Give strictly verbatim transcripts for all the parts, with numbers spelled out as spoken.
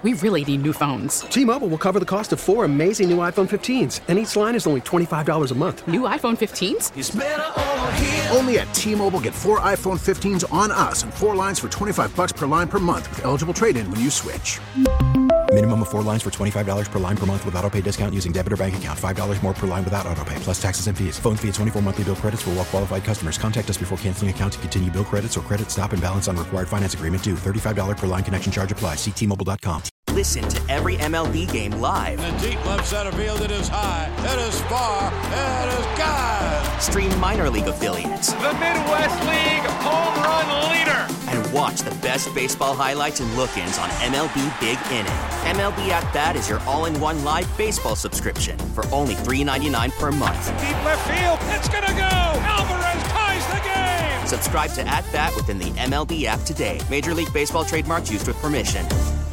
we really need new phones. T-Mobile will cover the cost of four amazing new iPhone fifteens, and each line is only twenty-five dollars a month. New iPhone fifteens? It's better over here. Only at T-Mobile, get four iPhone fifteens on us and four lines for twenty-five dollars per line per month with eligible trade-in when you switch. Minimum of four lines for twenty-five dollars per line per month with autopay discount using debit or bank account. five dollars more per line without autopay, plus taxes and fees. Phone fee at twenty-four monthly bill credits for well-qualified customers. Contact us before canceling account to continue bill credits or credit stop and balance on required finance agreement due. thirty-five dollars per line connection charge applies. See T Mobile dot com. Listen to every M L B game live. In the deep left center field, it is high, it is far, it is gone. Stream minor league affiliates. The Midwest League home run leader. And watch the best baseball highlights and look-ins on M L B Big Inning. M L B At Bat is your all-in-one live baseball subscription for only three dollars and ninety-nine cents per month. Deep left field, it's gonna go. Alvarez ties the game. Subscribe to At Bat within the M L B app today. Major League Baseball trademarks used with permission.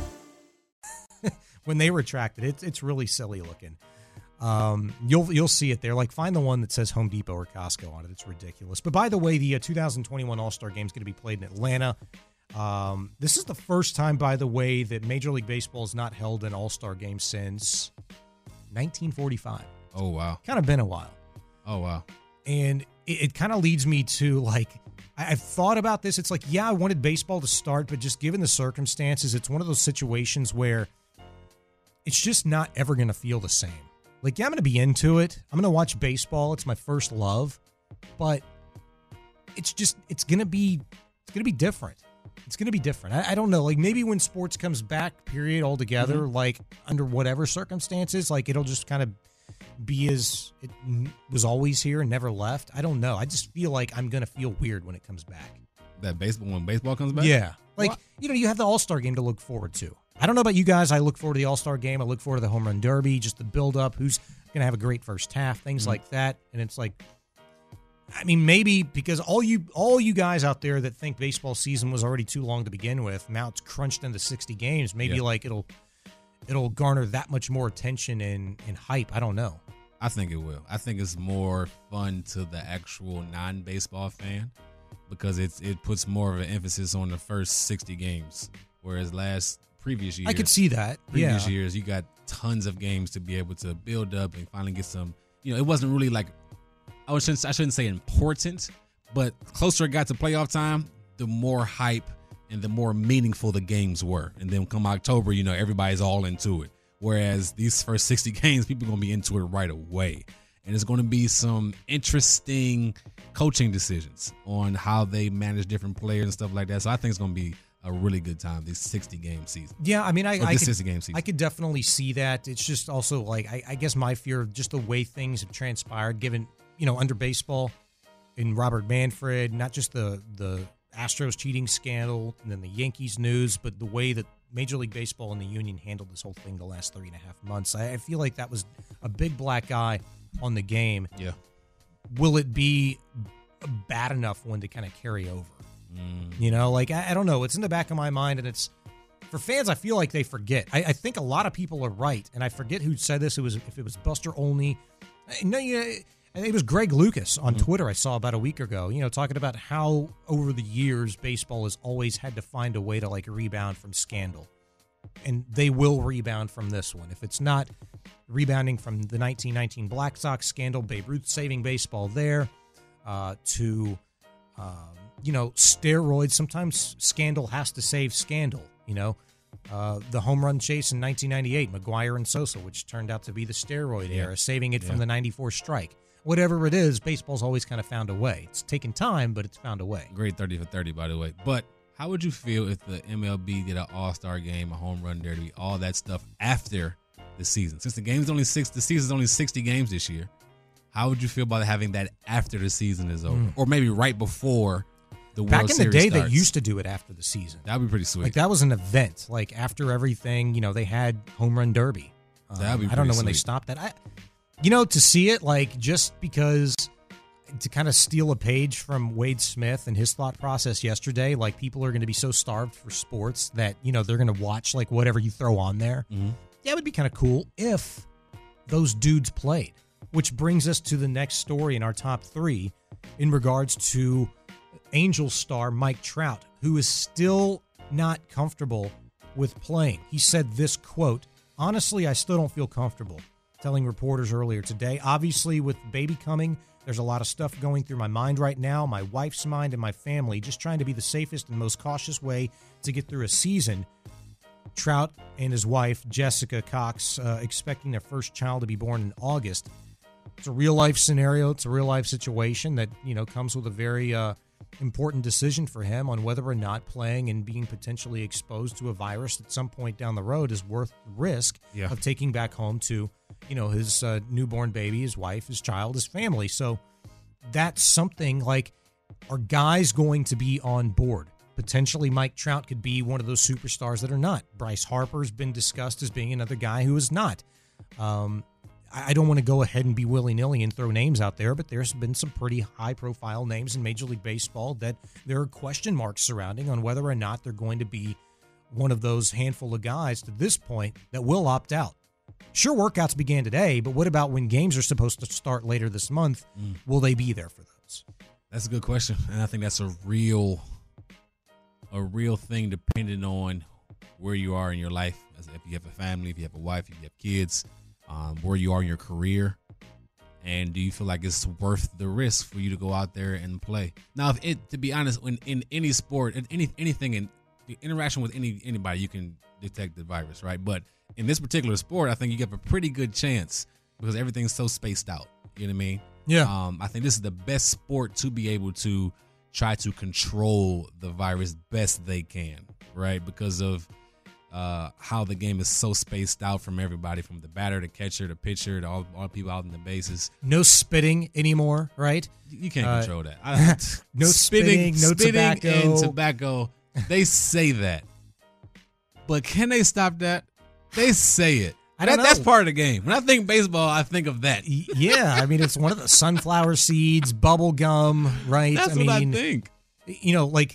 When they retract it, it's it's really silly looking. Um, you'll you'll see it there. Like, find the one that says Home Depot or Costco on it. It's ridiculous. But by the way, the uh, two thousand twenty-one All-Star Game is going to be played in Atlanta. Um, this is the first time, by the way, that Major League Baseball has not held an All-Star Game since nineteen forty-five. Oh, wow. Kind of been a while. Oh, wow. And it, it kind of leads me to, like, I, I've thought about this. It's like, yeah, I wanted baseball to start, but just given the circumstances, it's one of those situations where it's just not ever going to feel the same. Like, yeah, I'm going to be into it. I'm going to watch baseball. It's my first love. But it's just, it's going to be, it's going to be different. It's going to be different. I, I don't know. Like, maybe when sports comes back, period, altogether, mm-hmm. like, under whatever circumstances, like, it'll just kind of be as it was always here and never left. I don't know. I just feel like I'm going to feel weird when it comes back. That baseball, when baseball comes back? Yeah. Like, what? You know, you have the All-Star Game to look forward to. I don't know about you guys. I look forward to the All-Star Game. I look forward to the Home Run Derby, just the build-up, who's going to have a great first half, things mm-hmm. like that. And it's like, I mean, maybe because all you all you guys out there that think baseball season was already too long to begin with, now it's crunched into sixty games. Maybe yeah. like it'll it'll garner that much more attention and, and hype. I don't know. I think it will. I think it's more fun to the actual non-baseball fan because it's it puts more of an emphasis on the first sixty games, whereas last previous years, I could see that. Previous yeah. years, you got tons of games to be able to build up and finally get some. You know, it wasn't really like I shouldn't I shouldn't say important, but closer it got to playoff time, the more hype and the more meaningful the games were. And then come October, you know, everybody's all into it. Whereas these first sixty games, people are going to be into it right away. And it's going to be some interesting coaching decisions on how they manage different players and stuff like that. So I think it's going to be a really good time, this sixty-game season. Yeah, I mean, I, I, could, sixty-game season. I could definitely see that. It's just also, like, I, I guess my fear of just the way things have transpired, given, you know, under baseball in Robert Manfred, not just the, the Astros cheating scandal and then the Yankees news, but the way that Major League Baseball and the union handled this whole thing the last three and a half months. I, I feel like that was a big black eye on the game. Yeah. Will it be a bad enough one to kind of carry over? Mm. You know, like, I, I don't know. It's in the back of my mind, and it's for fans. I feel like they forget. I, I think a lot of people are right, and I forget who said this. It was if it was Buster Olney. No, yeah, it was Greg Lucas on mm. Twitter. I saw about a week ago. You know, talking about how over the years baseball has always had to find a way to like rebound from scandal, and they will rebound from this one. If it's not rebounding from the nineteen nineteen Black Sox scandal, Babe Ruth saving baseball there, uh, to um, you know, steroids. Sometimes scandal has to save scandal, you know. Uh, the home run chase in nineteen ninety-eight, McGwire and Sosa, which turned out to be the steroid yeah. era, saving it yeah. from the ninety-four strike. Whatever it is, baseball's always kind of found a way. It's taken time, but it's found a way. Great thirty for thirty, by the way. But how would you feel if the M L B did an all-star game, a home run derby, all that stuff after the season? Since the game's only six, the season's only sixty games this year. How would you feel about having that after the season is over, mm. or maybe right before the World Back in Series the day, starts? They used to do it after the season. That'd be pretty sweet. Like, that was an event. Like, after everything, you know, they had home run derby. Um, That'd be I don't know sweet. when they stopped that. I, you know, to see it, like, just because to kind of steal a page from Wade Smith and his thought process yesterday, like, people are going to be so starved for sports that, you know, they're going to watch, like, whatever you throw on there. Mm-hmm. Yeah, it would be kind of cool if those dudes played, which brings us to the next story in our top three in regards to Angels star Mike Trout, who is still not comfortable with playing. He said this quote, "Honestly, I still don't feel comfortable," telling reporters earlier today. Obviously, with baby coming, there's a lot of stuff going through my mind right now, my wife's mind and my family, just trying to be the safest and most cautious way to get through a season. Trout and his wife, Jessica Cox, uh, expecting their first child to be born in August. It's a real-life scenario. It's a real-life situation that, you know, comes with a very uh, important decision for him on whether or not playing and being potentially exposed to a virus at some point down the road is worth the risk yeah. of taking back home to, you know, his uh, newborn baby, his wife, his child, his family. So that's something like, are guys going to be on board? Potentially Mike Trout could be one of those superstars that are not. Bryce Harper's been discussed as being another guy who is not. Um, I don't want to go ahead and be willy-nilly and throw names out there, but there's been some pretty high-profile names in Major League Baseball that there are question marks surrounding on whether or not they're going to be one of those handful of guys to this point that will opt out. Sure, workouts began today, but what about when games are supposed to start later this month? Mm. Will they be there for those? That's a good question, and I think that's a real, a real thing depending on where you are in your life. As if you have a family, if you have a wife, if you have kids. Um, where you are in your career, and do you feel like it's worth the risk for you to go out there and play? Now, if it, to be honest, in, in any sport, in any anything, in the interaction with any anybody, you can detect the virus, right? But in this particular sport, I think you have a pretty good chance because everything's so spaced out. You know what I mean? Yeah. Um, I think this is the best sport to be able to try to control the virus best they can, right? Because of Uh, how the game is so spaced out from everybody, from the batter, the catcher, the pitcher, to all, all the people out in the bases. No spitting anymore, right? You can't uh, control that. I, no spitting, no spitting tobacco. and tobacco. They say that, but can they stop that? They say it. I don't that, know. That's part of the game. When I think baseball, I think of that. Yeah, I mean, it's one of the sunflower seeds, bubble gum, right? That's I mean, what I think. You know, like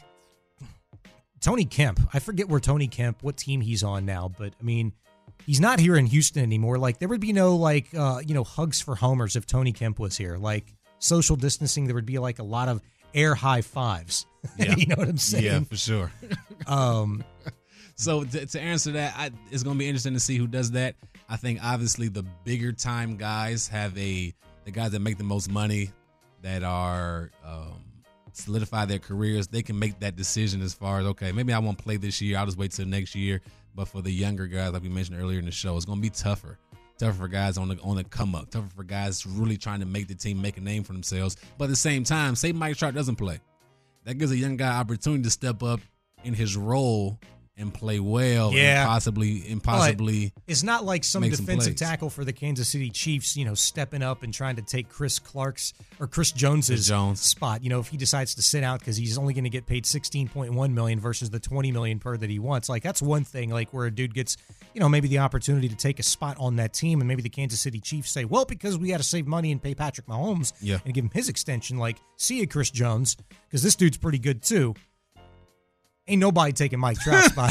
Tony Kemp. I forget where Tony Kemp, what team he's on now, but I mean, he's not here in Houston anymore. Like, there would be no, like, uh, you know, hugs for homers if Tony Kemp was here. Like, social distancing, there would be, like, a lot of air high fives. Yeah. You know what I'm saying? Yeah, for sure. um, so, to, to answer that, I, it's going to be interesting to see who does that. I think, obviously, the bigger time guys have a, the guys that make the most money, that are, um, solidify their careers, they can make that decision as far as, okay, maybe I won't play this year, I'll just wait till next year. But for the younger guys, like we mentioned earlier in the show, it's going to be tougher. Tougher for guys on the on the come up. Tougher for guys really trying to make the team, make a name for themselves. But at the same time, say Mike Trout doesn't play. That gives a young guy opportunity to step up in his role and play well, yeah. and possibly, and possibly. But it's not like some defensive some tackle for the Kansas City Chiefs, you know, stepping up and trying to take Chris Clark's or Chris Jones's Jones. spot. You know, if he decides to sit out because he's only going to get paid sixteen point one million dollars versus the twenty million dollars per that he wants. Like, that's one thing. Like, where a dude gets, you know, maybe the opportunity to take a spot on that team, and maybe the Kansas City Chiefs say, well, because we got to save money and pay Patrick Mahomes, yeah. and give him his extension. Like, see you, Chris Jones, because this dude's pretty good too. Ain't nobody taking Mike Trout's spot.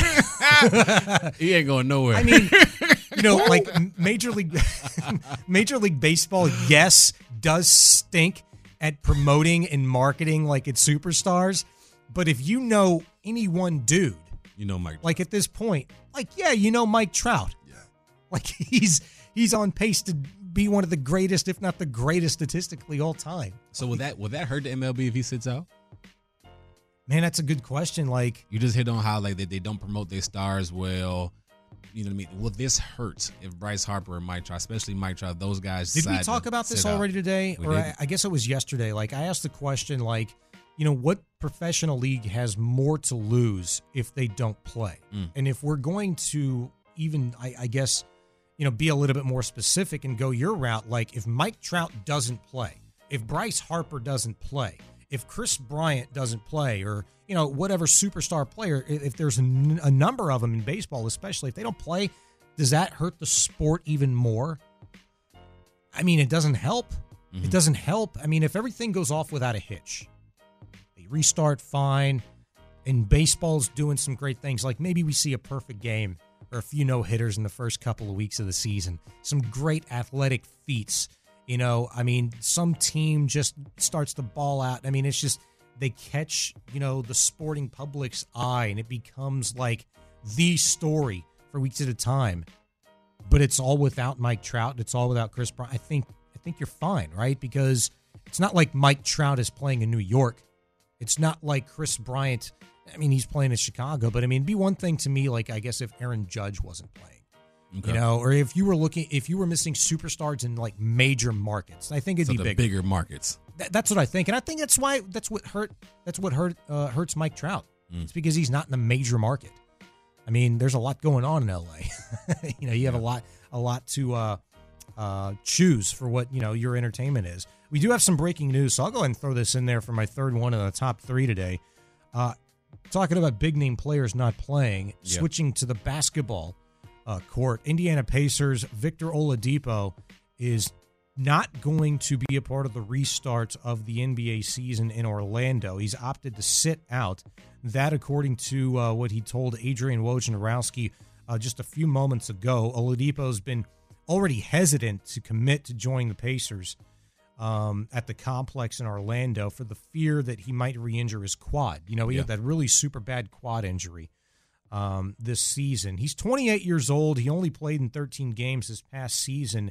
He ain't going nowhere. I mean, you know, like Major League Major League Baseball, yes, does stink at promoting and marketing like its superstars. But if you know any one dude, you know Mike. Like at this point, like, yeah, you know Mike Trout. Yeah. Like he's he's on pace to be one of the greatest, if not the greatest statistically all time. So will that will that hurt the M L B if he sits out? Man, that's a good question. Like, you just hit on how like they, they don't promote their stars well. You know what I mean? Will this hurt if Bryce Harper and Mike Trout, especially Mike Trout, those guys? Did we talk about this already out. today? We or did. I, I guess it was yesterday. Like, I asked the question, like, you know, what professional league has more to lose if they don't play? Mm. And if we're going to even, I, I guess, you know, be a little bit more specific and go your route, like if Mike Trout doesn't play, if Bryce Harper doesn't play, if Chris Bryant doesn't play, or, you know, whatever superstar player, if there's a, n- a number of them in baseball, especially if they don't play, does that hurt the sport even more? I mean, it doesn't help. Mm-hmm. It doesn't help. I mean, if everything goes off without a hitch, they restart fine, and baseball's doing some great things. Like maybe we see a perfect game or a few no-hitters in the first couple of weeks of the season. Some great athletic feats. You know, I mean, some team just starts to ball out. I mean, it's just they catch, you know, the sporting public's eye, and it becomes like the story for weeks at a time, but it's all without Mike Trout. It's all without Kris Bryant. I think I think you're fine, right? Because it's not like Mike Trout is playing in New York. It's not like Kris Bryant. I mean, he's playing in Chicago, but I mean, it'd be one thing to me, like I guess if Aaron Judge wasn't playing. Okay. You know, or if you were looking, if you were missing superstars in like major markets, I think it'd so be the bigger. bigger markets. Th- that's what I think, and I think that's why that's what hurt. That's what hurt uh, hurts Mike Trout. Mm. It's because he's not in a major market. I mean, there's a lot going on in L A. you know, you have yeah. a lot, a lot to uh, uh, choose for what you know your entertainment is. We do have some breaking news, so I'll go ahead and throw this in there for my third one in the top three today. Uh, talking about big name players not playing, yep. switching to the basketball. Uh, court. Indiana Pacers Victor Oladipo is not going to be a part of the restart of the N B A season in Orlando. He's opted to sit out. That, according to uh, what he told Adrian Wojnarowski uh, just a few moments ago. Oladipo's been already hesitant to commit to joining the Pacers um, at the complex in Orlando for the fear that he might re-injure his quad. You know, he yeah. had that really super bad quad injury. Um, this season. He's twenty-eight years old. He only played in thirteen games this past season.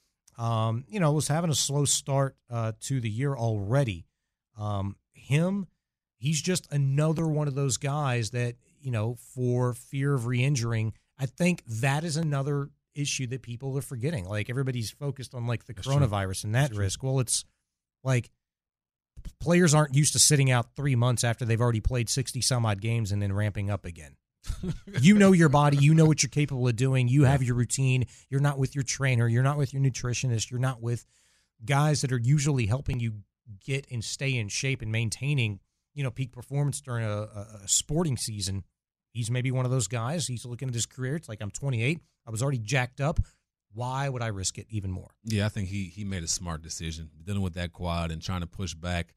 Um, you know, was having a slow start uh, to the year already. Um, him, he's just another one of those guys that, you know, for fear of re-injuring, I think that is another issue that people are forgetting. Like, everybody's focused on, like, the That's coronavirus true. and that That's risk. True. Well, it's like players aren't used to sitting out three months after they've already played sixty-some-odd games and then ramping up again. You know your body. You know what you're capable of doing. You have your routine. You're not with your trainer. You're not with your nutritionist. You're not with guys that are usually helping you get and stay in shape and maintaining, you know, peak performance during a, a, a sporting season. He's maybe one of those guys. He's looking at his career. It's like, I'm twenty-eight. I was already jacked up. Why would I risk it even more? Yeah, I think he he made a smart decision dealing with that quad and trying to push back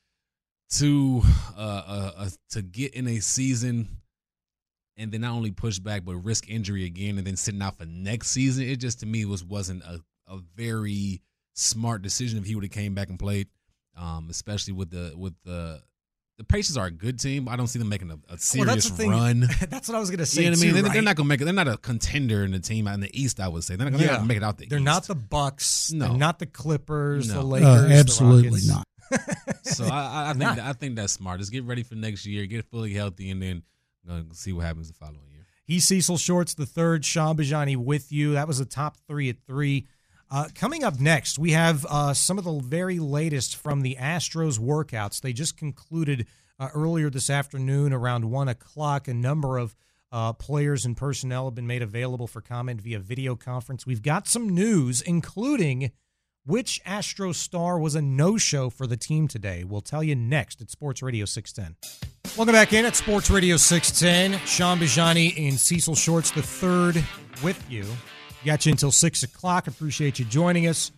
to uh, uh, uh to get in a season. And then not only push back, but risk injury again, and then sitting out for next season. It just, to me, was wasn't a, a very smart decision if he would have came back and played, um, especially with the with the the Pacers are a good team. I don't see them making a, a serious well, that's run. That's what I was going to say. You know what too, I mean? right? They're, they're not going to make it. They're not a contender in the team out in the East. I would say they're not going to yeah. make it out the they're East. They're not the Bucks. No, they're not the Clippers. No. The Lakers. Uh, absolutely the not. So I, I think that, I think that's smart. Just get ready for next year, get fully healthy, and then uh, see what happens the following year. He's Cecil Shorts the third. Sean Bajani with you. That was the top three at three. Uh, coming up next, we have uh, some of the very latest from the Astros workouts. They just concluded uh, earlier this afternoon around one o'clock. A number of uh, players and personnel have been made available for comment via video conference. We've got some news, including which Astros star was a no-show for the team today. We'll tell you next at Sports Radio six ten. Welcome back in at Sports Radio six ten. Sean Bajani and Cecil Shorts the third with you. Got you until six o'clock. Appreciate you joining us.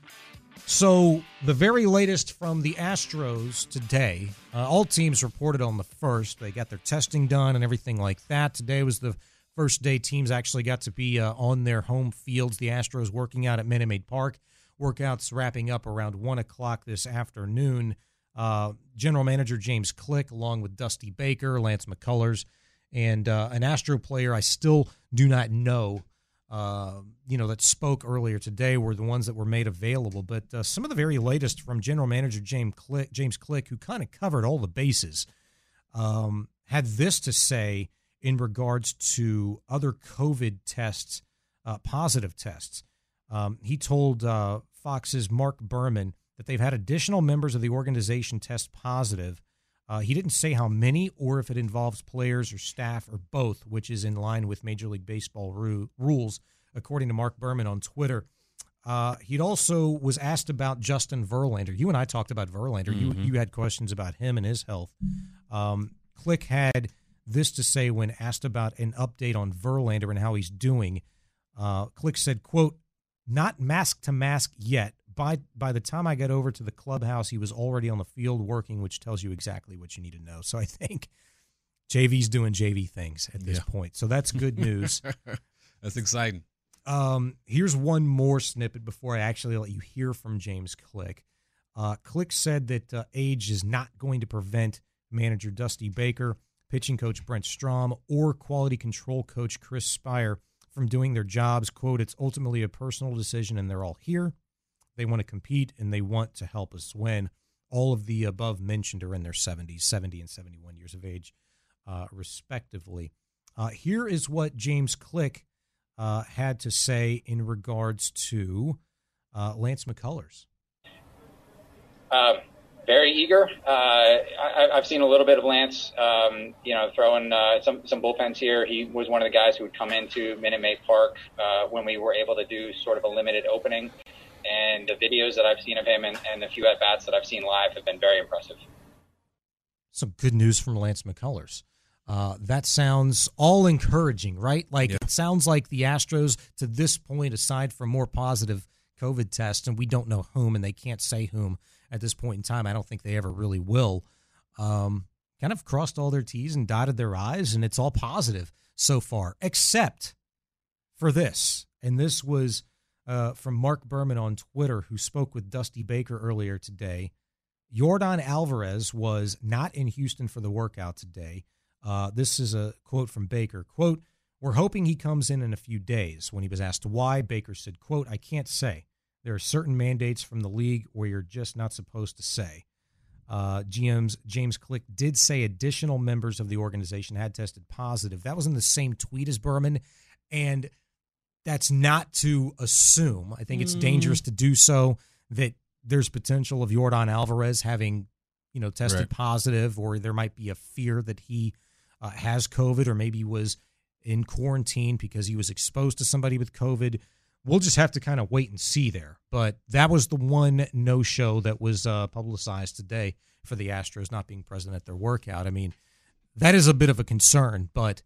So the very latest from the Astros today, uh, all teams reported on the first. They got their testing done and everything like that. Today was the first day teams actually got to be uh, on their home fields. The Astros working out at Minute Maid Park. Workouts wrapping up around one o'clock this afternoon. Uh, General Manager James Click, along with Dusty Baker, Lance McCullers, and uh, an Astro player I still do not know, uh, you know, that spoke earlier today were the ones that were made available. But uh, some of the very latest from General Manager James Click, James Click, who kind of covered all the bases, um, had this to say in regards to other COVID tests, uh, positive tests. Um, he told uh, Fox's Mark Berman that they've had additional members of the organization test positive. Uh, he didn't say how many or if it involves players or staff or both, which is in line with Major League Baseball ru- rules, according to Mark Berman on Twitter. Uh, he also was asked about Justin Verlander. You and I talked about Verlander. Mm-hmm. You you had questions about him and his health. Um, Click had this to say when asked about an update on Verlander and how he's doing. Uh, Click said, quote, "Not mask to mask yet. By by the time I got over to the clubhouse, he was already on the field working, which tells you exactly what you need to know." So I think J V's doing J V things at this yeah. point. So that's good news. That's exciting. Um, here's one more snippet before I actually let you hear from James Click. Uh, Click said that uh, age is not going to prevent manager Dusty Baker pitching coach Brent Strom or quality control coach Chris Spire from doing their jobs. Quote, it's ultimately a personal decision, and they're all here. They want to compete, and they want to help us win. All of the above mentioned are in their seventies, seventy and seventy-one years of age, uh, respectively. Uh, here is what James Click uh, had to say in regards to uh, Lance McCullers. Um, very eager. Uh, I, I've seen a little bit of Lance, um, you know, throwing uh, some, some bullpens here. He was one of the guys who would come into Minute Maid Park uh, when we were able to do sort of a limited opening. And the videos that I've seen of him and, and the few at-bats that I've seen live have been very impressive. Some good news from Lance McCullers. Uh, that sounds all encouraging, right? Like, yeah. It sounds like the Astros, to this point, aside from more positive COVID tests, and we don't know whom, and they can't say whom at this point in time. I don't think they ever really will. Um, kind of crossed all their T's and dotted their I's, and it's all positive so far, except for this. And this was uh, from Mark Berman on Twitter, who spoke with Dusty Baker earlier today. Yordan Alvarez was not in Houston for the workout today. Uh, this is a quote from Baker. Quote, we're hoping he comes in in a few days. When he was asked why, Baker said, quote, I can't say. There are certain mandates from the league where you're just not supposed to say. Uh, G M's James Click did say additional members of the organization had tested positive. That was in the same tweet as Berman, and that's not to assume. I think it's mm. dangerous to do so, that there's potential of Yordan Alvarez having, you know, tested right. positive, or there might be a fear that he uh, has COVID, or maybe was in quarantine because he was exposed to somebody with COVID. We'll just have to kind of wait and see there. But that was the one no-show that was uh, publicized today for the Astros not being present at their workout. I mean, that is a bit of a concern, but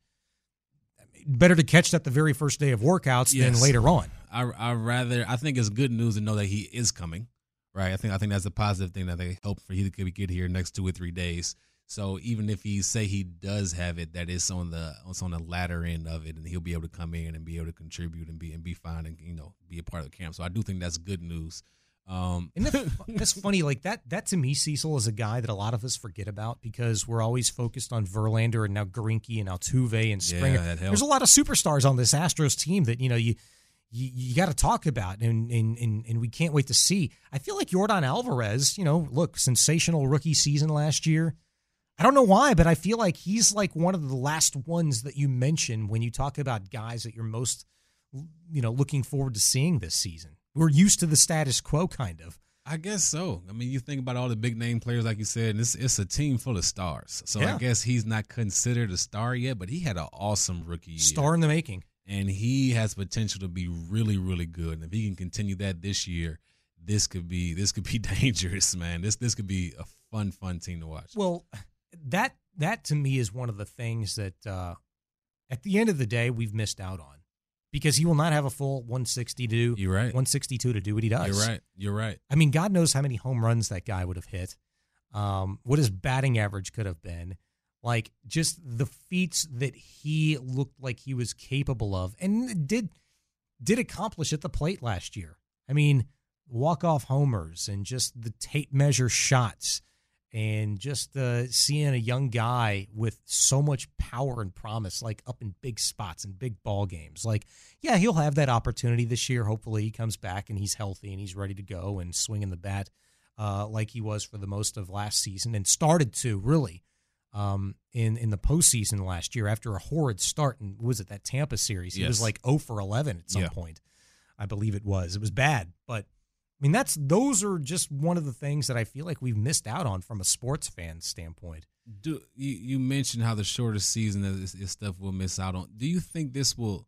better to catch that the very first day of workouts yes. than later on. I I rather I think it's good news to know that he is coming, right? I think I think that's a positive thing that they hope for. He could get here next two or three days. So even if he say he does have it, that is on the it's on the latter end of it, and he'll be able to come in and be able to contribute and be and be fine and, you know, be a part of the camp. So I do think that's good news. Um, and that, that's funny, like that. That to me, Cecil, is a guy that a lot of us forget about because we're always focused on Verlander and now Greinke and Altuve and Springer. Yeah, There's a lot of superstars on this Astros team that you know you you, you got to talk about, and, and and and we can't wait to see. I feel like Yordan Alvarez, you know, look, sensational rookie season last year. I don't know why, but I feel like he's like one of the last ones that you mention when you talk about guys that you're most, you know, looking forward to seeing this season. We're used to the status quo, kind of. I guess so. I mean, you think about all the big name players, like you said, and it's, it's a team full of stars. So yeah. I guess he's not considered a star yet, but he had an awesome rookie year. Star in the making. And he has potential to be really, really good. And if he can continue that this year, this could be this could be dangerous, man. This this could be a fun, fun team to watch. Well, that that to me is one of the things that uh, at the end of the day we've missed out on. Because he will not have a full one sixty to do. You're right. one sixty-two to do what he does. You're right. You're right. I mean, God knows how many home runs that guy would have hit. Um, what his batting average could have been. Like, just the feats that he looked like he was capable of and did did accomplish at the plate last year. I mean, walk-off homers and just the tape measure shots and just uh, seeing a young guy with so much power and promise, like up in big spots and big ball games. Like, yeah, he'll have that opportunity this year. Hopefully he comes back and he's healthy and he's ready to go and swinging the bat uh, like he was for the most of last season and started to really um, in, in the postseason last year after a horrid start. And was it that Tampa series? He yes. was like oh for eleven at some yeah. point. I believe it was. It was bad, but I mean, that's those are just one of the things that I feel like we've missed out on from a sports fan standpoint. Do you, you mentioned how the shorter season is, is stuff we'll miss out on. Do you think this will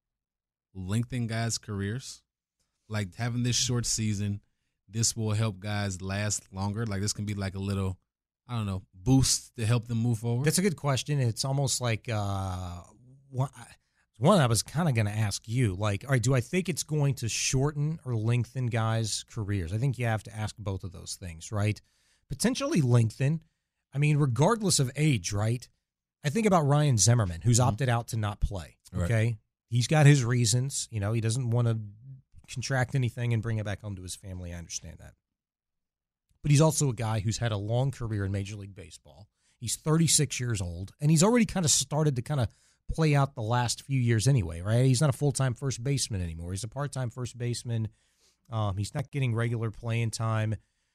lengthen guys' careers? Like having this short season, this will help guys last longer? Like this can be like a little, I don't know, boost to help them move forward? That's a good question. It's almost like uh, one, one I was kind of going to ask you. Like, all right, do I think it's going to shorten or lengthen guys' careers? I think you have to ask both of those things, right? Potentially lengthen. I mean, regardless of age, right? I think about Ryan Zimmerman, who's mm-hmm. opted out to not play, okay? Right. He's got his reasons. You know, he doesn't want to contract anything and bring it back home to his family. I understand that. But he's also a guy who's had a long career in Major League Baseball. He's thirty-six years old, and he's already kind of started to kind of play out the last few years anyway, right? He's not a full-time first baseman anymore. He's a part-time first baseman. Um, he's not getting regular playing time.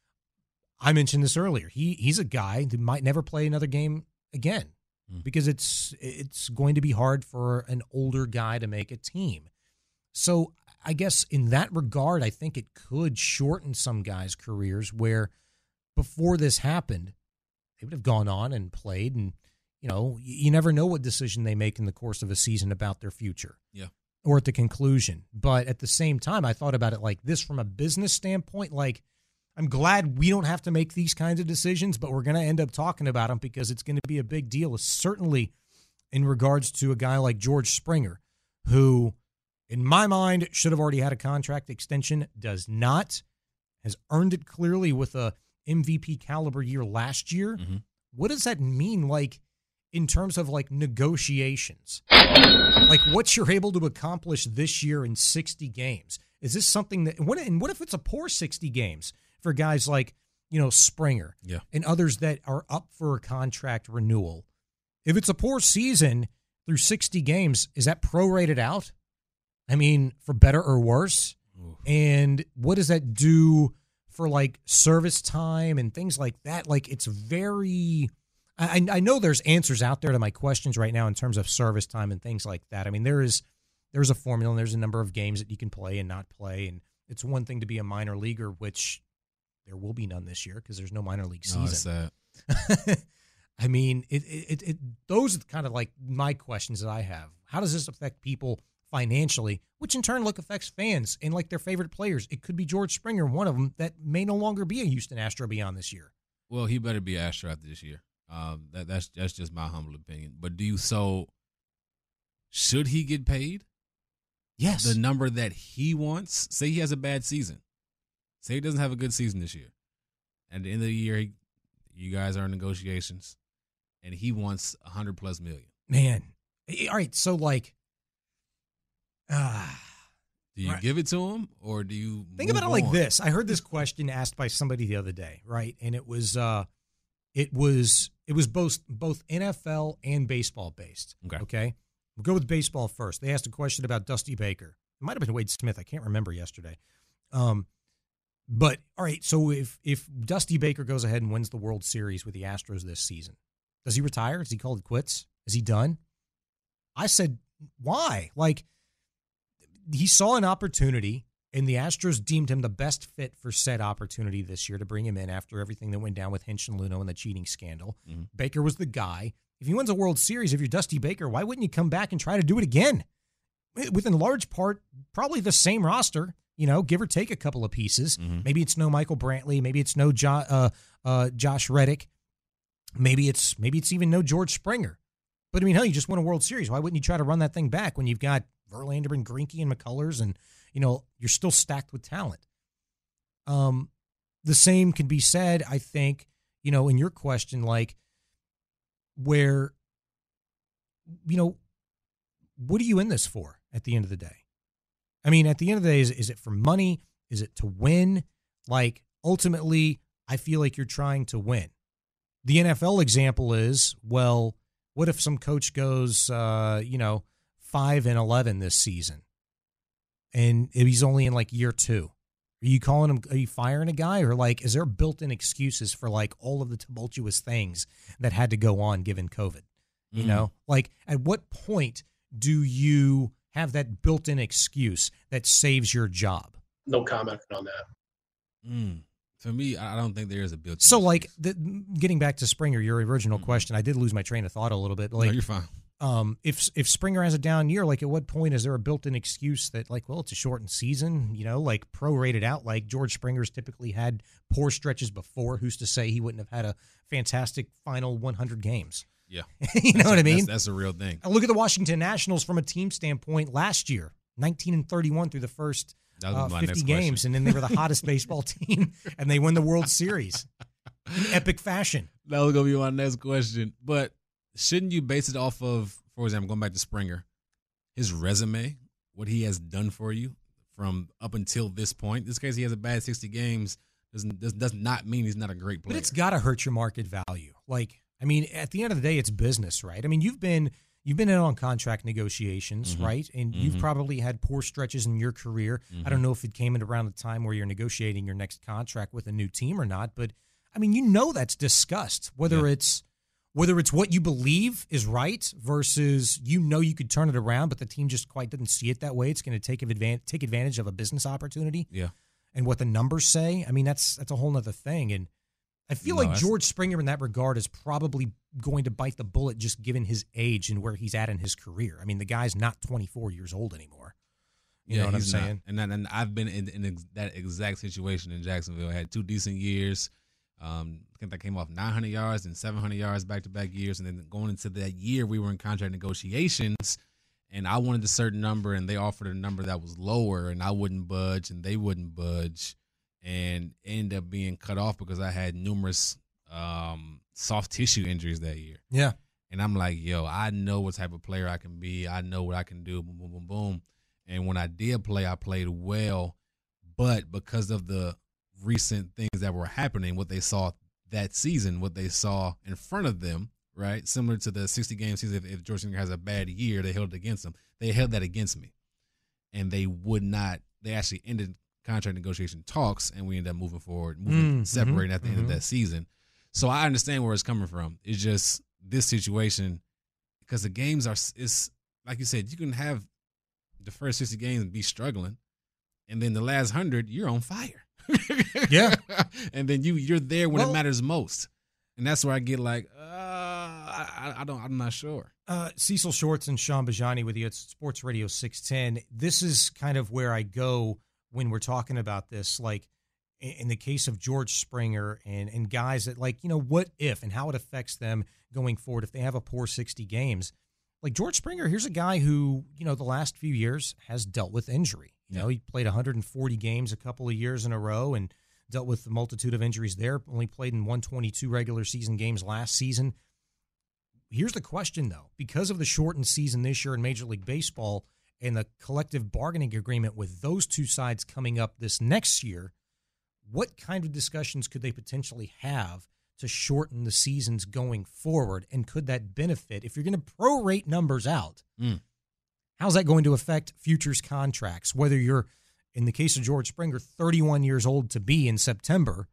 I mentioned this earlier. He he's a guy that might never play another game again mm. because it's it's going to be hard for an older guy to make a team. So I guess in that regard, I think it could shorten some guys' careers where before this happened, they would have gone on and played, and you know, you never know what decision they make in the course of a season about their future. Yeah. Or at the conclusion. But at the same time, I thought about it like this from a business standpoint. Like, I'm glad we don't have to make these kinds of decisions, but we're going to end up talking about them because it's going to be a big deal, certainly in regards to a guy like George Springer, who, in my mind, should have already had a contract extension, does not, has earned it clearly with a M V P caliber year last year. Mm-hmm. What does that mean, like, in terms of, like, negotiations? Like, what you're able to accomplish this year in sixty games? Is this something that, what, and what if it's a poor sixty games for guys like, you know, Springer yeah. and others that are up for a contract renewal? If it's a poor season through sixty games, is that prorated out? I mean, for better or worse? Ooh. And what does that do for, like, service time and things like that? Like, it's very... I, I know there's answers out there to my questions right now in terms of service time and things like that. I mean, there is there's a formula and there's a number of games that you can play and not play. And it's one thing to be a minor leaguer, which there will be none this year because there's no minor league season. Oh, I mean, it, it, it, those are kind of like my questions that I have. How does this affect people financially, which in turn, look, affects fans and like their favorite players? It could be George Springer, one of them, that may no longer be a Houston Astro beyond this year. Well, he better be Astro after this year. Um, that that's that's just my humble opinion. But do you so? Should he get paid? Yes. The number that he wants. Say he has a bad season. Say he doesn't have a good season this year. At the end of the year, he, you guys are in negotiations, and he wants a hundred plus million. Man, all right. So like, ah. Uh, Do you right. give it to him, or do you think about it on? like this? I heard this question asked by somebody the other day, right? And it was, uh, it was, it was both both N F L and baseball based. Okay, okay. We'll go with baseball first. They asked a question about Dusty Baker. It might have been Wade Smith. I can't remember yesterday. Um, but all right. So if if Dusty Baker goes ahead and wins the World Series with the Astros this season, does he retire? Does he call it quits? Is he done? I said, why? Like, he saw an opportunity, and the Astros deemed him the best fit for said opportunity this year to bring him in after everything that went down with Hinch and Luno and the cheating scandal. Mm-hmm. Baker was the guy. If he wins a World Series, if you're Dusty Baker, why wouldn't you come back and try to do it again? With, in large part, probably the same roster, you know, give or take a couple of pieces. Mm-hmm. Maybe it's no Michael Brantley. Maybe it's no jo- uh, uh, Josh Reddick. Maybe it's maybe it's even no George Springer. But, I mean, hell, you just won a World Series. Why wouldn't you try to run that thing back when you've got Verlander and Greinke and McCullers, and, you know, you're still stacked with talent? Um, the same can be said, I think, you know, in your question, like, where, you know, what are you in this for at the end of the day? I mean, at the end of the day, is, is it for money? Is it to win? Like, ultimately, I feel like you're trying to win. The N F L example is, well, what if some coach goes, uh, you know, five and eleven this season, and he's only in like year two? Are you calling him? Are you firing a guy, or like, is there built-in excuses for like all of the tumultuous things that had to go on given COVID? You mm. know, like, at what point do you have that built-in excuse that saves your job? No comment on that. Mm. For me, I don't think there is a built-in So, excuse. like, the, getting back to Springer, your original mm-hmm. question, I did lose my train of thought a little bit. Like, no, you're fine. Um, if if Springer has a down year, like, at what point is there a built-in excuse that, like, well, it's a shortened season, you know, like, prorated out, like George Springer's typically had poor stretches before. Who's to say he wouldn't have had a fantastic final one hundred games? Yeah. you know that's what a, I mean? That's, that's a real thing. Look at the Washington Nationals from a team standpoint last year, nineteen and thirty-one through the first uh, fifty games, and then they were the hottest baseball team, and they won the World Series in epic fashion. That was going to be my next question. But shouldn't you base it off of, for example, going back to Springer, his resume, what he has done for you from up until this point? In this case, he has a bad sixty games. Doesn't does, does not mean he's not a great player. But it's got to hurt your market value. Like, I mean, at the end of the day, it's business, right? I mean, you've been you've been in on contract negotiations, Mm-hmm. right? And Mm-hmm. you've probably had poor stretches in your career. Mm-hmm. I don't know if it came at around the time where you're negotiating your next contract with a new team or not, but I mean, you know that's discussed, whether Yeah. it's whether it's what you believe is right versus you know you could turn it around, but the team just quite didn't see it that way. It's going to take advantage take advantage of a business opportunity. Yeah. And what the numbers say, I mean, that's that's a whole nother thing. And I feel No, like that's- George Springer in that regard is probably going to bite the bullet just given his age and where he's at in his career. I mean, the guy's not twenty-four years old anymore. You yeah, know what I'm he's not. saying? And, that, and I've been in, in ex- that exact situation in Jacksonville. I had two decent years. Um, I think I came off nine hundred yards and seven hundred yards back-to-back years. And then going into that year, we were in contract negotiations, and I wanted a certain number, and they offered a number that was lower, and I wouldn't budge, and they wouldn't budge, and ended up being cut off because I had numerous um, soft tissue injuries that year. Yeah. And I'm like, yo, I know what type of player I can be. I know what I can do. Boom, boom, boom, boom. And when I did play, I played well. But because of the recent things that were happening, what they saw that season, what they saw in front of them, right? Similar to the sixty-game season, if, if George Springer has a bad year, they held it against him. They held that against me. And they would not – they actually ended contract negotiation talks, and we ended up moving forward, moving, Mm, separating mhm, at the end mhm. of that season. So I understand where it's coming from. It's just this situation, because the games are, it's like you said, you can have the first sixty games and be struggling, and then the last one hundred, you're on fire. Yeah. And then you, you're there when Well- it matters most. And that's where I get like, uh, I, I don't, I'm not sure. Uh, Cecil Shorts and Sean Bajani with you at Sports Radio six ten. This is kind of where I go when we're talking about this. Like, in in the case of George Springer and, and guys that, like, you know, what if and how it affects them going forward if they have a poor sixty games. Like George Springer, here's a guy who, you know, the last few years has dealt with injury. You know, he played one hundred forty games a couple of years in a row and dealt with a multitude of injuries there. Only played in one twenty-two regular season games last season. Here's the question, though. Because of the shortened season this year in Major League Baseball and the collective bargaining agreement with those two sides coming up this next year, what kind of discussions could they potentially have to shorten the seasons going forward? And could that benefit, if you're going to prorate numbers out, Mm. how's that going to affect futures contracts? Whether you're, in the case of George Springer, thirty-one years old to be in September,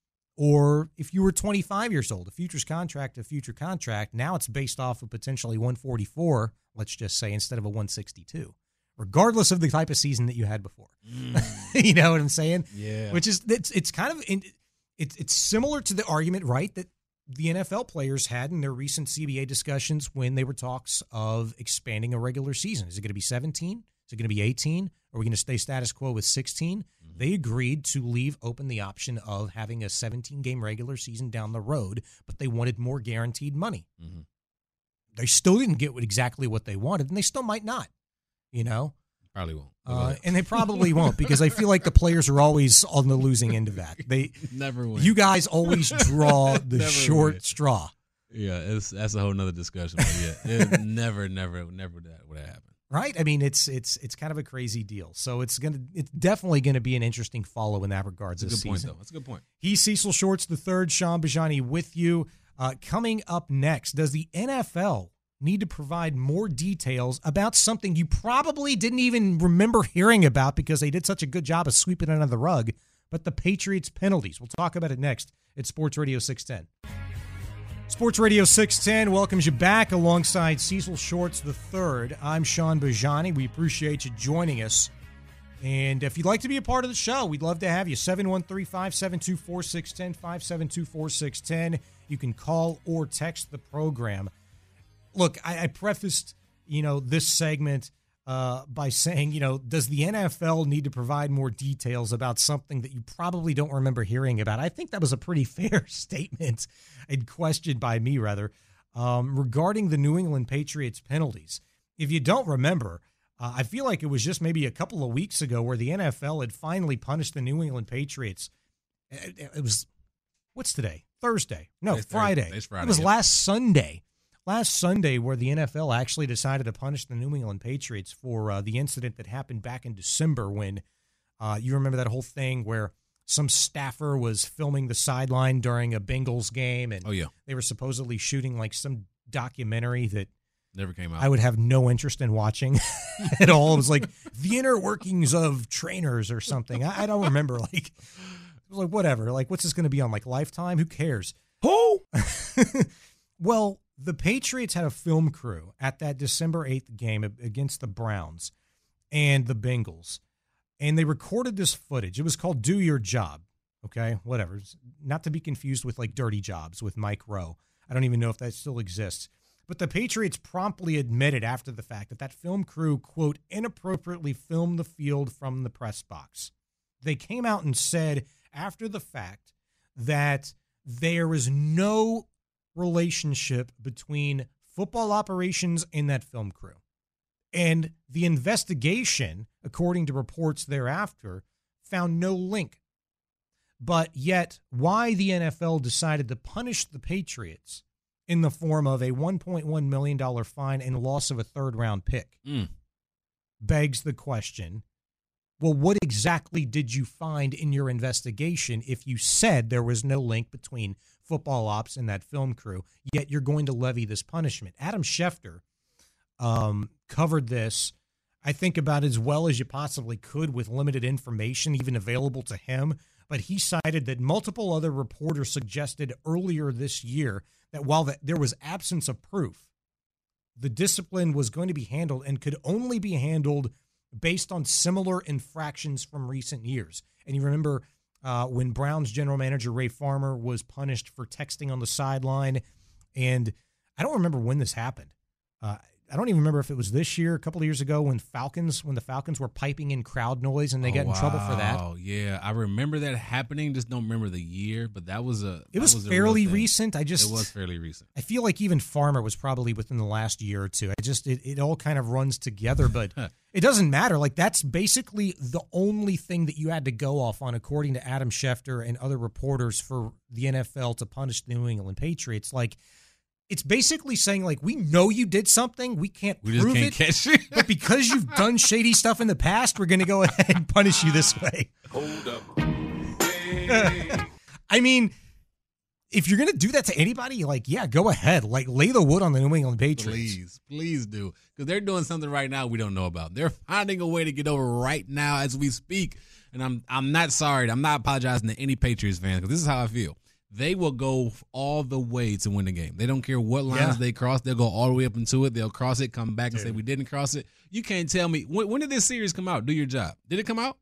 or if you were twenty-five years old, a futures contract, a future contract, now it's based off of potentially one forty-four, let's just say, instead of a one sixty-two, regardless of the type of season that you had before. Mm. You know what I'm saying? Yeah. Which is, it's, it's kind of, it's, it's similar to the argument, right, that the N F L players had in their recent C B A discussions when they were talks of expanding a regular season. Is it going to be seventeen? Is it going to be eighteen? Are we going to stay status quo with sixteen? Mm-hmm. They agreed to leave open the option of having a seventeen-game regular season down the road, but they wanted more guaranteed money. Mm-hmm. They still didn't get what, exactly what they wanted, and they still might not, you know? Probably won't. Uh, and they probably won't, because I feel like the players are always on the losing end of that. They never win. You guys always draw the Never short win. straw. Yeah, it's, that's a whole nother discussion. But yeah, it never, never, never that would happen. Right? I mean, it's it's it's kind of a crazy deal. So it's gonna it's definitely gonna be an interesting follow in that regard. That's a this good point, season. though. That's a good point. He's Cecil Shorts the third. Sean Bajani with you. Uh, coming up next, does the N F L need to provide more details about something you probably didn't even remember hearing about because they did such a good job of sweeping it under the rug, but the Patriots penalties? We'll talk about it next at Sports Radio six ten. Sports Radio six ten welcomes you back alongside Cecil Shorts the third. I'm Sean Bajani. We appreciate you joining us. And if you'd like to be a part of the show, we'd love to have you. seven one three, five seven two, four six one zero, five seven two, four six one zero. You can call or text the program. Look, I, I prefaced, you know, this segment uh, by saying, you know, does the N F L need to provide more details about something that you probably don't remember hearing about? I think that was a pretty fair statement and question by me, rather, um, regarding the New England Patriots penalties. If you don't remember, uh, I feel like it was just maybe a couple of weeks ago where the N F L had finally punished the New England Patriots. It, it was, what's today? Thursday. No, It's Friday. Thursday. It's Friday, It was yep. last Sunday. Last Sunday, where the N F L actually decided to punish the New England Patriots for uh, the incident that happened back in December when uh, you remember that whole thing where some staffer was filming the sideline during a Bengals game, and oh, yeah. they were supposedly shooting like some documentary that never came out. I would have no interest in watching at all. It was like the inner workings of trainers or something. I, I don't remember. Like, it was like, whatever. Like, what's this going to be on? Like, Lifetime? Who cares? Who? Well, the Patriots had a film crew at that December eighth game against the Browns and the Bengals, and they recorded this footage. It was called Do Your Job, okay? Whatever. Not to be confused with, like, Dirty Jobs with Mike Rowe. I don't even know if that still exists. But the Patriots promptly admitted after the fact that that film crew, quote, inappropriately filmed the field from the press box. They came out and said after the fact that there was no relationship between football operations and that film crew. And the investigation, according to reports thereafter, found no link. But yet, why the N F L decided to punish the Patriots in the form of a one point one million dollars fine and loss of a third-round pick mm. begs the question, well, what exactly did you find in your investigation if you said there was no link between football ops and that film crew, yet you're going to levy this punishment? Adam Schefter um, covered this, I think, about as well as you possibly could with limited information even available to him, but he cited that multiple other reporters suggested earlier this year that while the, there was absence of proof, the discipline was going to be handled and could only be handled based on similar infractions from recent years. And you remember uh, when Browns general manager Ray Farmer was punished for texting on the sideline, and I don't remember when this happened. Uh, I don't even remember if it was this year, a couple of years ago, when Falcons, when the Falcons were piping in crowd noise and they oh, got in wow. trouble for that. Oh, yeah. I remember that happening. Just don't remember the year, but that was a. It was, was fairly recent. I just. It was fairly recent. I feel like even Farmer was probably within the last year or two. I just, it, it all kind of runs together, but it doesn't matter. Like, that's basically the only thing that you had to go off on, according to Adam Schefter and other reporters, for the N F L to punish the New England Patriots. Like, it's basically saying, like, we know you did something. We can't we prove just can't it. Catch it. But because you've done shady stuff in the past, we're going to go ahead and punish you this way. Hold up. Hey. I mean, if you're going to do that to anybody, like, yeah, go ahead. Like, lay the wood on the New England Patriots. Please, please do. Because they're doing something right now we don't know about. They're finding a way to get over right now as we speak. And I'm I'm not sorry. I'm not apologizing to any Patriots fans, because this is how I feel. They will go all the way to win the game. They don't care what lines yeah. they cross. They'll go all the way up into it. They'll cross it, come back, Dude. and say, we didn't cross it. You can't tell me. When, when did this series come out? Do your job. Did it come out?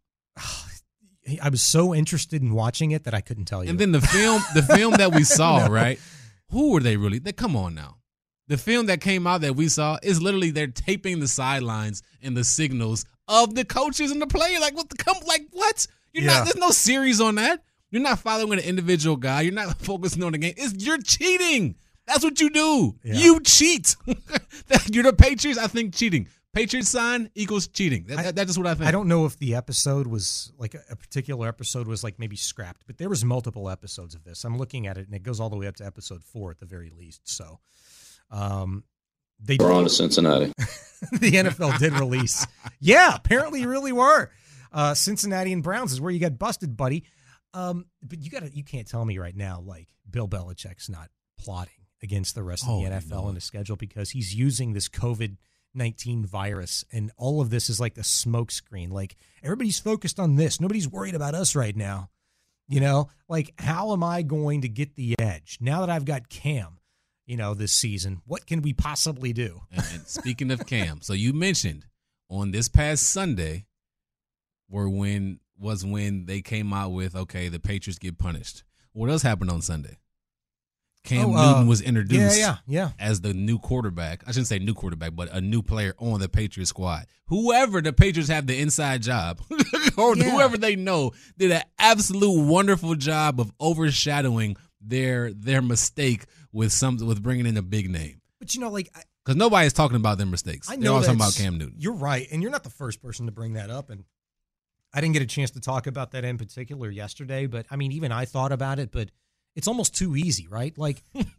I was so interested in watching it that I couldn't tell you. And then the film the film that we saw, no. right? Who were they really? They, come on now. The film that came out that we saw is literally they're taping the sidelines and the signals of the coaches and the player. Like, what? The, come, like, what? You're yeah. not. There's no series on that. You're not following an individual guy. You're not focusing on the game. It's, you're cheating. That's what you do. Yeah. You cheat. You're the Patriots, I think, cheating. Patriots sign equals cheating. That, I, that, that's just what I think. I don't know if the episode was, like, a particular episode was, like, maybe scrapped, but there was multiple episodes of this. I'm looking at it, and it goes all the way up to episode four at the very least. So, um, they We're on to Cincinnati. The N F L did release. Yeah, apparently you really were. Uh, Cincinnati and Browns is where you got busted, buddy. Um, but you gotta, you can't tell me right now, like, Bill Belichick's not plotting against the rest of oh, the N F L no. in the schedule, because he's using this COVID nineteen virus, and all of this is like a smokescreen. Like, everybody's focused on this. Nobody's worried about us right now. You know, like, how am I going to get the edge now that I've got Cam, you know, this season? What can we possibly do? And, and speaking of Cam, so you mentioned on this past Sunday were when was when they came out with, okay, the Patriots get punished. What else happened on Sunday? Cam oh, Newton uh, was introduced yeah, yeah, yeah. as the new quarterback. I shouldn't say new quarterback, but a new player on the Patriots squad. Whoever the Patriots have the inside job, or yeah. whoever they know, did an absolute wonderful job of overshadowing their their mistake with some with bringing in a big name. But, you know, like, because nobody's talking about their mistakes. I know They're all talking about Cam Newton. You're right, and you're not the first person to bring that up, and I didn't get a chance to talk about that in particular yesterday, but, I mean, even I thought about it, but it's almost too easy, right? Like,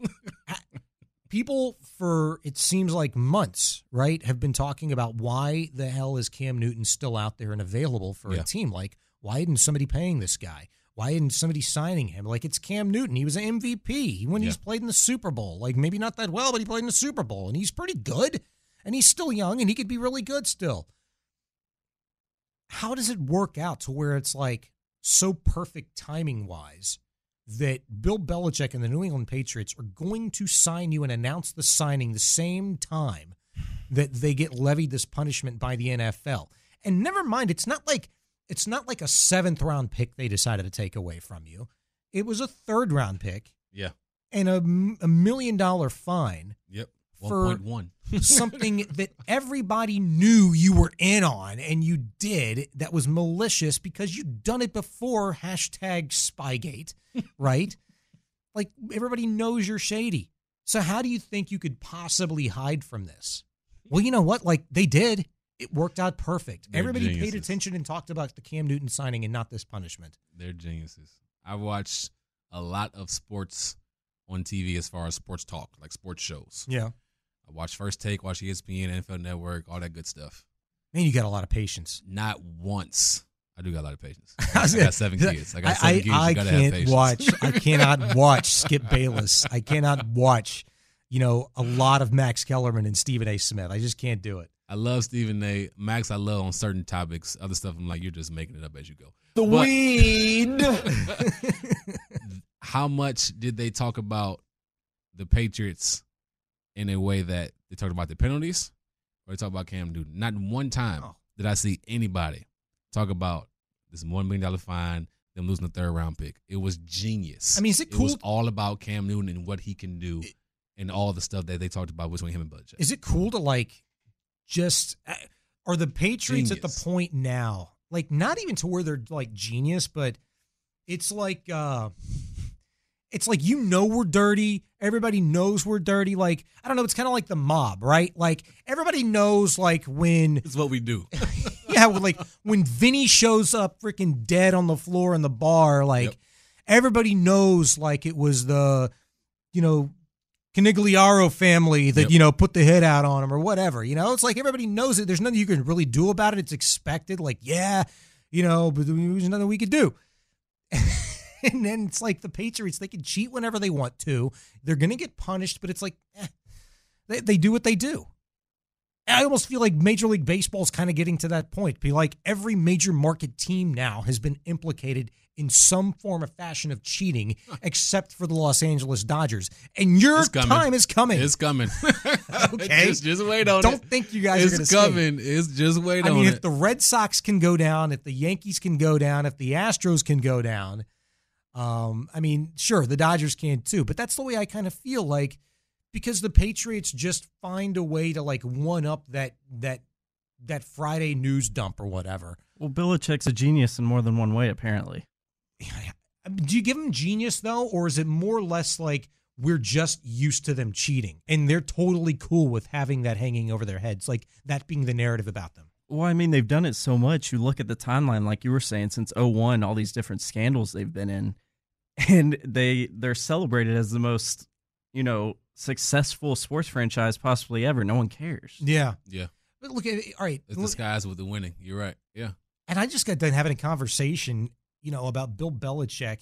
people for, it seems like months, right, have been talking about why the hell is Cam Newton still out there and available for yeah. a team? Like, why isn't somebody paying this guy? Why isn't somebody signing him? Like, it's Cam Newton. He was an M V P when Yeah. he's played in the Super Bowl. Like, maybe not that well, but he played in the Super Bowl, and he's pretty good, and he's still young, and he could be really good still. How does it work out to where it's, like, so perfect timing-wise that Bill Belichick and the New England Patriots are going to sign you and announce the signing the same time that they get levied this punishment by the N F L? And never mind, it's not like it's not like a seventh round pick they decided to take away from you. It was a third round pick. Yeah. And a, a million dollar fine. Yep. For one point one. something that everybody knew you were in on and you did that was malicious because you'd done it before, hashtag Spygate, right? Like, everybody knows you're shady. So how do you think you could possibly hide from this? Well, you know what? Like, they did. It worked out perfect. They're Everybody geniuses. paid attention and talked about the Cam Newton signing and not this punishment. They're geniuses. I watched a lot of sports on T V as far as sports talk, like sports shows. Yeah. I watch First Take, watch E S P N, N F L Network, all that good stuff. Man, you got a lot of patience. Not once. I do got a lot of patience. I got seven kids. I got seven I, kids. You I gotta have can't patience. watch. I cannot watch Skip Bayless. I cannot watch, you know, a lot of Max Kellerman and Stephen A. Smith. I just can't do it. I love Stephen A. Max, I love on certain topics. Other stuff, I'm like, you're just making it up as you go. The But weed. how much did they talk about the Patriots in a way that they talked about the penalties or they talked about Cam Newton? Not one time Oh. did I see anybody talk about this one million dollar fine, them losing the third round pick. It was genius. I mean, is it It was cool- all about Cam Newton and what he can do and all the stuff that they talked about between him and Belichick. Is it cool to, like, just uh, are the Patriots at Genius. the point now, like, not even to where they're like genius, but it's like uh it's like, you know, we're dirty. Everybody knows we're dirty. Like, I don't know, it's kind of like the mob, right? Like, everybody knows, like, when It's what we do. yeah, well, like when Vinny shows up freaking dead on the floor in the bar, like, Yep. everybody knows, like, it was the, you know, Canigliaro family that, Yep. you know, put the hit out on him or whatever. You know, it's like everybody knows it. There's nothing you can really do about it. It's expected. Like, yeah, you know, but there's nothing we could do. And then it's like the Patriots, they can cheat whenever they want to. They're going to get punished, but it's like, eh, they, they do what they do. I almost feel like Major League Baseball is kind of getting to that point. Be like, every major market team now has been implicated in some form or fashion of cheating, except for the Los Angeles Dodgers. And your It's coming. time is coming. It's coming. Okay. just, just wait on Don't it. think you guys are It's gonna coming. It's just wait I on mean, it. if the Red Sox can go down, if the Yankees can go down, if the Astros can go down, um, I mean, sure, the Dodgers can too. But that's the way I kind of feel like, because the Patriots just find a way to, like, one up that that that Friday news dump or whatever. Well, Belichick's a genius in more than one way, apparently. Do you give them genius, though, or is it more or less like we're just used to them cheating and they're totally cool with having that hanging over their heads, like that being the narrative about them? Well, I mean, they've done it so much. You look at the timeline, like you were saying, since oh one, all these different scandals they've been in, and they, they're celebrated as the most, you know, successful sports franchise possibly ever. No one cares. Yeah. Yeah. But look at it. All right. It's look- disguised with the winning. You're right. Yeah. And I just got done having a conversation, you know, about Bill Belichick.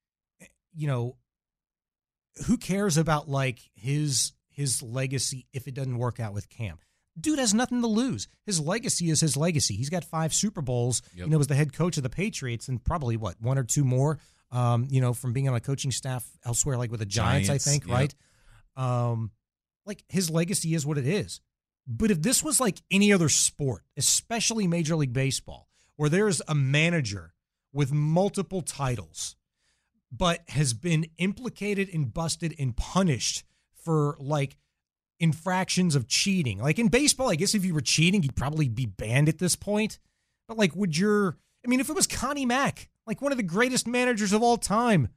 You know, who cares about, like, his his legacy if it doesn't work out with Cam? Dude has nothing to lose. His legacy is his legacy. He's got five Super Bowls, Yep. you know, as the head coach of the Patriots, and probably, what, one or two more, um, you know, from being on a coaching staff elsewhere, like with the Giants, Giants, I think, yep. right? Um, like, his legacy is what it is. But if this was like any other sport, especially Major League Baseball, where there's a manager with multiple titles, but has been implicated and busted and punished for, like, infractions of cheating. Like in baseball, I guess if you were cheating, you'd probably be banned at this point. But, like, would your, I mean, if it was Connie Mack, like one of the greatest managers of all time,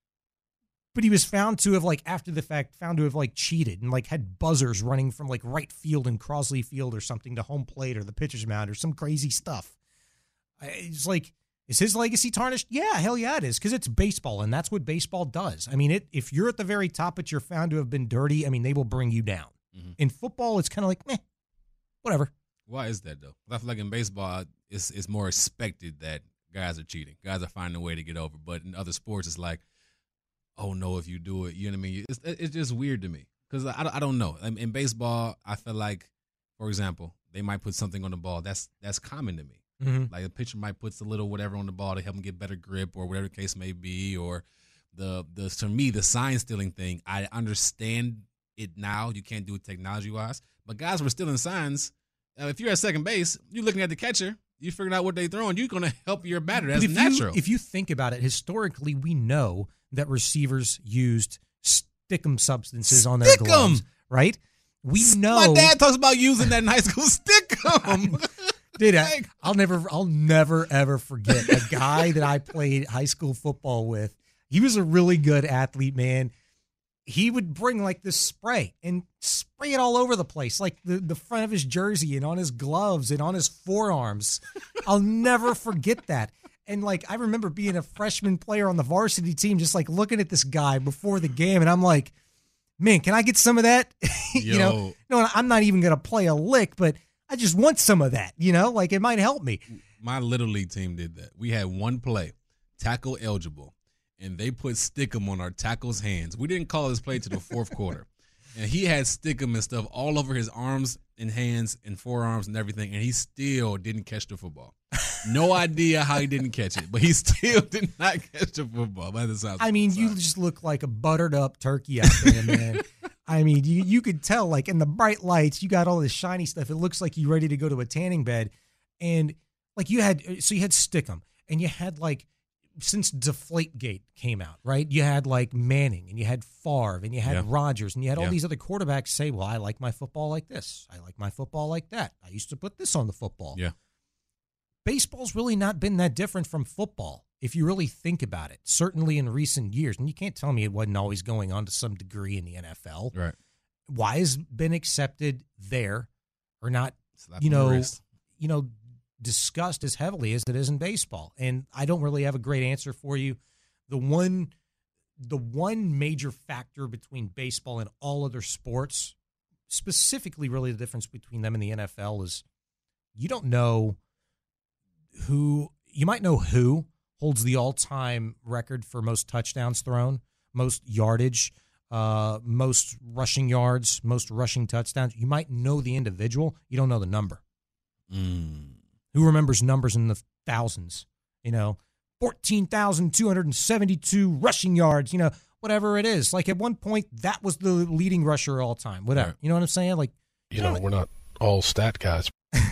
but he was found to have, like, after the fact, found to have, like, cheated and, like, had buzzers running from, like, right field in Crosley Field or something to home plate or the pitcher's mound or some crazy stuff. I- It's like, is his legacy tarnished? Yeah, hell yeah it is, because it's baseball, and that's what baseball does. I mean, it if you're at the very top but you're found to have been dirty, I mean, they will bring you down. Mhm. In football, it's kind of like, meh, whatever. Why is that, though? I feel like in baseball, it's it's more expected that guys are cheating. Guys are finding a way to get over. But in other sports, it's like, oh, no, if you do it, you know what I mean? It's, it's just weird to me because I, I don't know. In baseball, I feel like, for example, they might put something on the ball. That's that's common to me. Mm-hmm. Like a pitcher might put a little whatever on the ball to help him get better grip or whatever the case may be. Or the the to me, the sign stealing thing, I understand it now. You can't do it technology-wise. But guys were stealing signs. Uh, if you're at second base, you're looking at the catcher. You figuring out what they're throwing. You're going to help your batter. That's if natural. You, if you think about it, historically, we know that receivers used stickum substances on their gloves, right? We know. My dad talks about using that in high school. Stickum. Dude, I, I'll never, I'll never, ever forget a guy that I played high school football with. He was a really good athlete, man. He would bring like this spray and spray it all over the place, like the, the front of his jersey and on his gloves and on his forearms. I'll never forget that. And like, I remember being a freshman player on the varsity team, just like looking at this guy before the game. And I'm like, man, can I get some of that? you know, no, I'm not even going to play a lick, but I just want some of that, you know, like it might help me. My Little League team did that. We had one play, tackle eligible, and they put stickum on our tackle's hands. We didn't call this play to the fourth quarter. And he had stickum and stuff all over his arms and hands and forearms and everything, and he still didn't catch the football. No idea how he didn't catch it, but he still did not catch the football. By the sounds I mean, you just look like a buttered up turkey out there, man. I mean, you you could tell, like, in the bright lights, you got all this shiny stuff. It looks like you're ready to go to a tanning bed. And, like, you had, so you had Stickum, and you had, like, since Deflategate came out, right? You had, like, Manning, and you had Favre, and you had yeah. Rodgers, and you had all yeah. these other quarterbacks say, well, I like my football like this. I like my football like that. I used to put this on the football. Yeah. Baseball's really not been that different from football, if you really think about it, certainly in recent years. And you can't tell me it wasn't always going on to some degree in the N F L. Right. Why has been accepted there or not, Slap you know, you know, discussed as heavily as it is in baseball? And I don't really have a great answer for you. The one, the one major factor between baseball and all other sports, specifically really the difference between them and the N F L, is you don't know who, you might know who holds the all-time record for most touchdowns thrown, most yardage, uh, most rushing yards, most rushing touchdowns. You might know the individual. You don't know the number. Mm. Who remembers numbers in the thousands? You know, fourteen thousand two hundred seventy-two rushing yards, you know, whatever it is. Like at one point, that was the leading rusher all time, whatever. Right. You know what I'm saying? Like, you, you know, know, we're not all stat guys.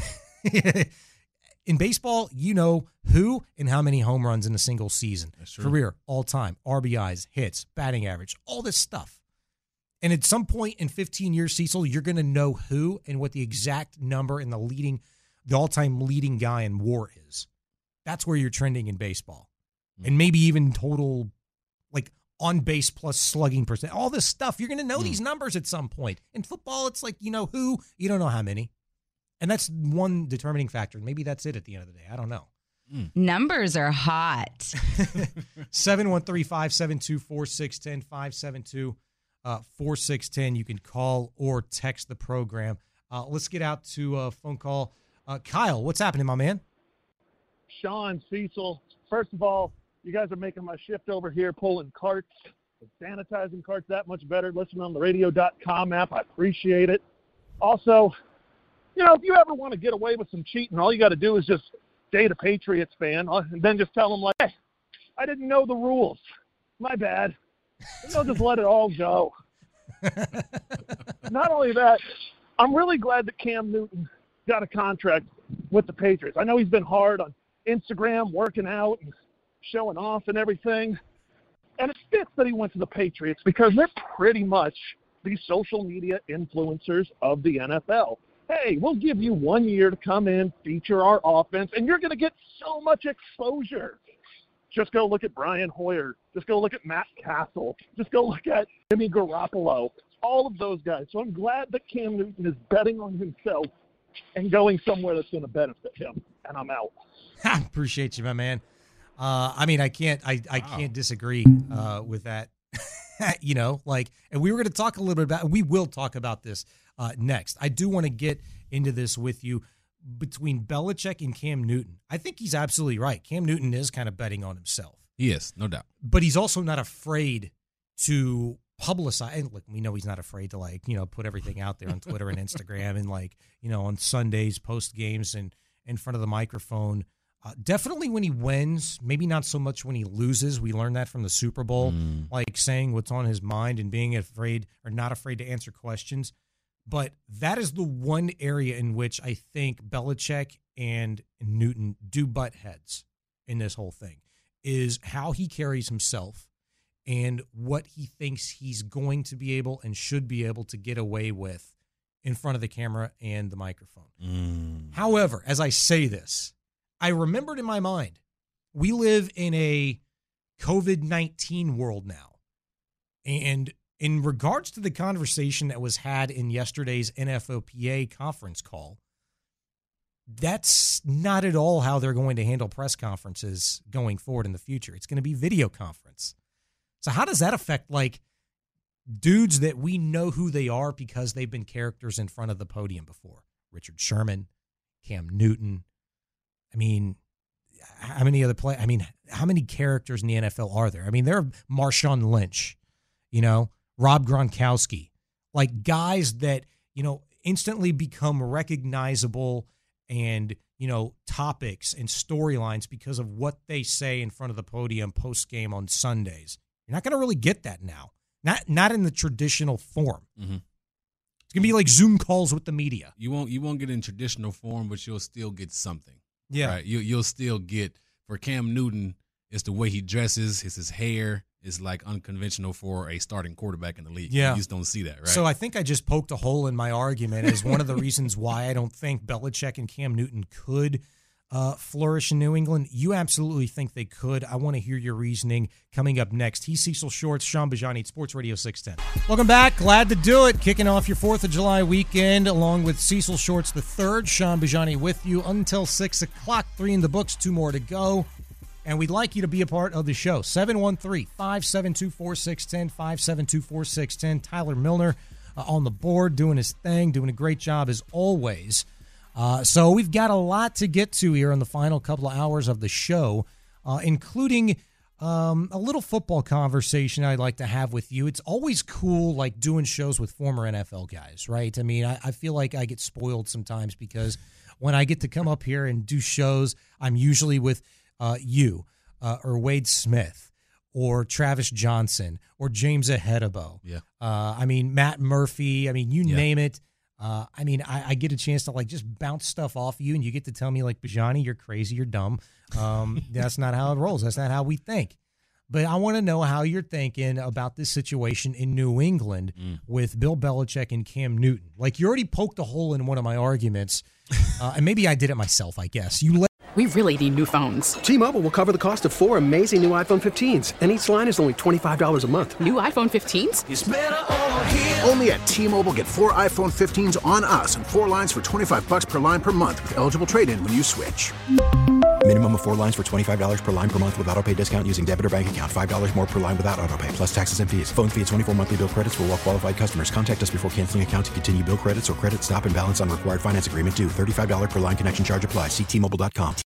In baseball, you know who and how many home runs in a single season, career, all time, R B Is, hits, batting average, all this stuff. And at some point in fifteen years, Cecil, you're going to know who and what the exact number and the leading, the all-time leading guy in WAR is. That's where you're trending in baseball. Mm-hmm. And maybe even total, like on base plus slugging percent, all this stuff. You're going to know mm-hmm. these numbers at some point. In football, it's like, you know who, you don't know how many. And that's one determining factor. Maybe that's it at the end of the day. I don't know. Mm. Numbers are hot. seven one three, five seven two, four six one zero, five seven two, four six one zero. You can call or text the program. Uh, let's get out to a phone call. Uh, Kyle, what's happening, my man? Sean, Cecil, first of all, you guys are making my shift over here, pulling carts, sanitizing carts that much better. Listen on the radio dot com app. I appreciate it. Also, you know, if you ever want to get away with some cheating, all you got to do is just date a Patriots fan and then just tell them, like, hey, I didn't know the rules. My bad. And they'll just let it all go. Not only that, I'm really glad that Cam Newton got a contract with the Patriots. I know he's been hard on Instagram, working out and showing off and everything. And it fits that he went to the Patriots because they're pretty much the social media influencers of the N F L. Hey, we'll give you one year to come in, feature our offense, and you're going to get so much exposure. Just go look at Brian Hoyer. Just go look at Matt Castle. Just go look at Jimmy Garoppolo. All of those guys. So I'm glad that Cam Newton is betting on himself and going somewhere that's going to benefit him. And I'm out. Appreciate you, my man. Uh, I mean, I can't, I, I wow. can't disagree uh, with that. You know, like, and we were going to talk a little bit about, we will talk about this uh, next. I do want to get into this with you. between Belichick and Cam Newton, I think he's absolutely right. Cam Newton is kind of betting on himself. He is, no doubt. But he's also not afraid to publicize. And look, we know he's not afraid to, like, you know, put everything out there on Twitter and Instagram and, like, you know, on Sundays, post games and in front of the microphone. Uh, definitely when he wins, maybe not so much when he loses. We learned that from the Super Bowl, mm. like saying what's on his mind and being afraid or not afraid to answer questions. But that is the one area in which I think Belichick and Newton do butt heads in this whole thing, is how he carries himself and what he thinks he's going to be able and should be able to get away with in front of the camera and the microphone. Mm. However, as I say this, I remembered in my mind, we live in a covid nineteen world now. And in regards to the conversation that was had in yesterday's N F L P A conference call, that's not at all how they're going to handle press conferences going forward in the future. It's going to be video conference. So how does that affect, like, dudes that we know who they are because they've been characters in front of the podium before? Richard Sherman, Cam Newton. I mean, how many other play? I mean, how many characters in the N F L are there? I mean, there are Marshawn Lynch, you know, Rob Gronkowski, like guys that, you know, instantly become recognizable and, you know, topics and storylines because of what they say in front of the podium post game on Sundays. You're not going to really get that now. Not not in the traditional form. Mm-hmm. It's going to be like Zoom calls with the media. You won't you won't get in traditional form, but you'll still get something. Yeah. Right? You, you'll still get, for Cam Newton, it's the way he dresses, it's his hair is like unconventional for a starting quarterback in the league. Yeah. You just don't see that, right? So I think I just poked a hole in my argument as one of the reasons why I don't think Belichick and Cam Newton could uh, flourish in New England. You absolutely think they could. I want to hear your reasoning coming up next. He's Cecil Shorts, Sean Bajani, Sports Radio six ten. Welcome back. Glad to do it. Kicking off your fourth of July weekend along with Cecil Shorts the third. Sean Bajani with you until six o'clock. Three in the books, two more to go. And we'd like you to be a part of the show. seven one three, five seven two, four six one zero, five seven two, four six one zero. Tyler Milner uh, on the board doing his thing, doing a great job as always. Uh, so we've got a lot to get to here in the final couple of hours of the show, uh, including um, a little football conversation I'd like to have with you. It's always cool, like, doing shows with former N F L guys, right? I mean, I, I feel like I get spoiled sometimes because when I get to come up here and do shows, I'm usually with uh, you uh, or Wade Smith or Travis Johnson or James Ahedebo. Yeah. Uh, I mean, Matt Murphy. I mean, you yeah. name it. Uh, I mean, I, I get a chance to, like, just bounce stuff off you, and you get to tell me, like, Bajani, you're crazy, you're dumb. Um, that's not how it rolls. That's not how we think. But I want to know how you're thinking about this situation in New England mm. with Bill Belichick and Cam Newton. Like, you already poked a hole in one of my arguments, uh, and maybe I did it myself, I guess. You let- We really need new phones. T-Mobile will cover the cost of four amazing new iPhone fifteens, and each line is only twenty-five dollars a month. New iPhone fifteens? It's better over here. Only at T-Mobile, get four iPhone fifteens on us and four lines for twenty-five dollars per line per month with eligible trade-in when you switch. Minimum of four lines for twenty-five dollars per line per month with autopay discount using debit or bank account. five dollars more per line without autopay, plus taxes and fees. Phone fee at twenty-four monthly bill credits for well-qualified customers. Contact us before canceling account to continue bill credits or credit stop and balance on required finance agreement due. thirty-five dollars per line connection charge applies. See T Mobile dot com.